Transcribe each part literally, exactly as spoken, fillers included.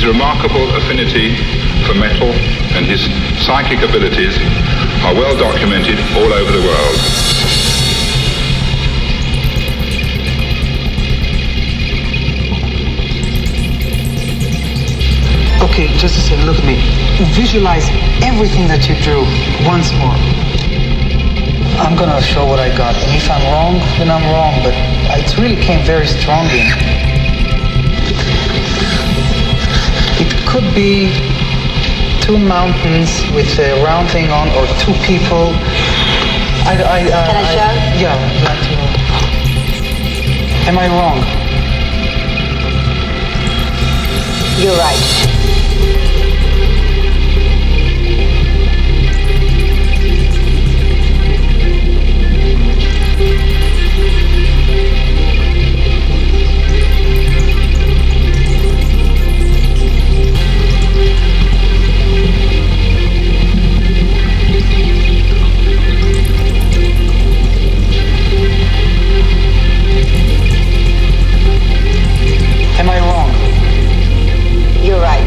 His remarkable affinity for metal and his psychic abilities are well documented all over the world. Okay, just a second, look at me. Visualize everything that you drew once more. I'm gonna show what I got, and if I'm wrong, then I'm wrong, but it really came very strongly. It could be two mountains with a round thing on, or two people. I, I, uh, Can I show? I, yeah, I'd like to know. Am I wrong? You're right. Am I wrong? You're right.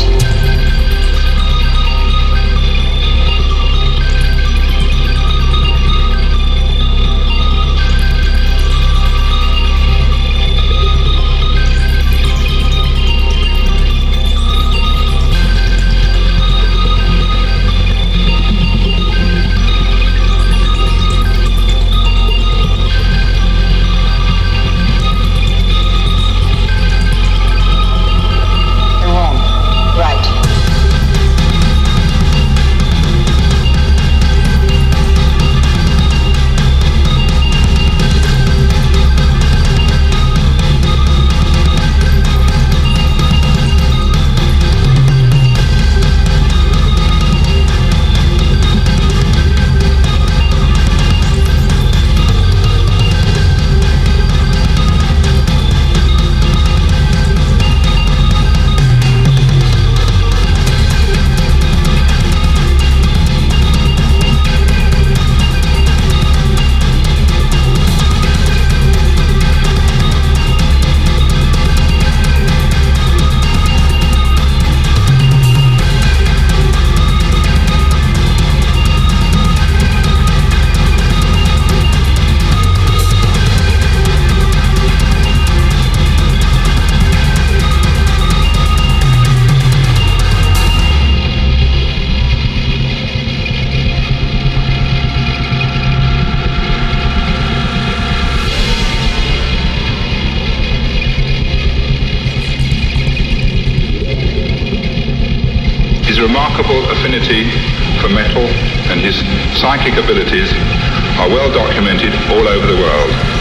His remarkable affinity for metal and his psychic abilities are well documented all over the world.